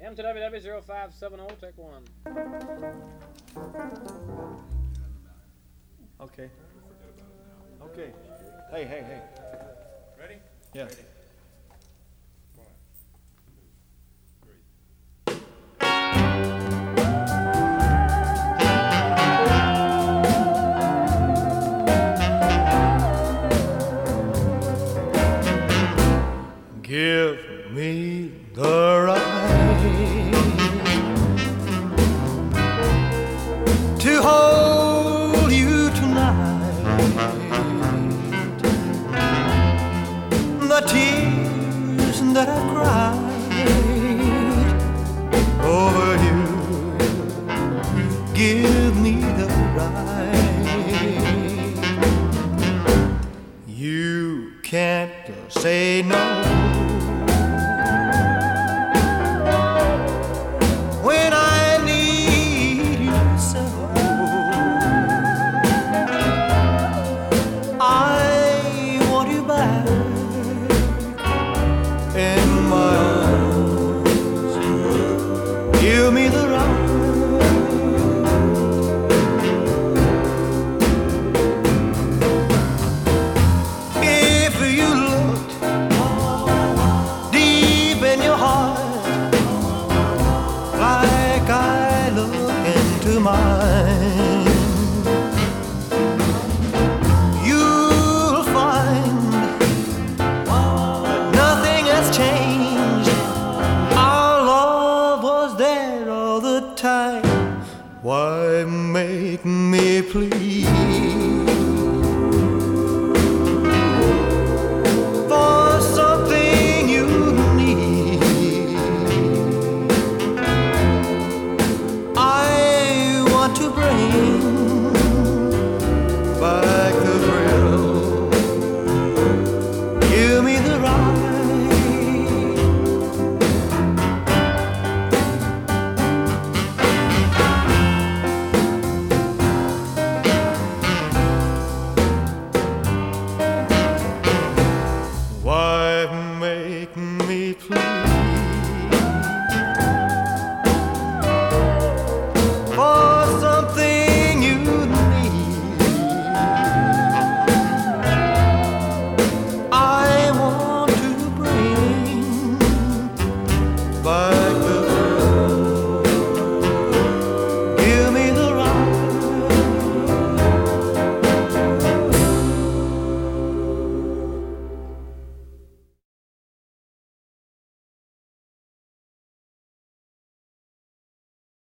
M2WW0570, take one. Okay. Okay. Hey. Ready? Yeah. Ready. Give me the right to hold you tonight. The tears that I cried over you, give me the right. You can't say no when I need you so. I want you back in my arms. Give me the right. If you looked deep in your heart like I look into mine, you'll find nothing has changed. Our love was there all the time. Why make me please for something you need? I want to bring back the thrill. Give me the right. Why make me please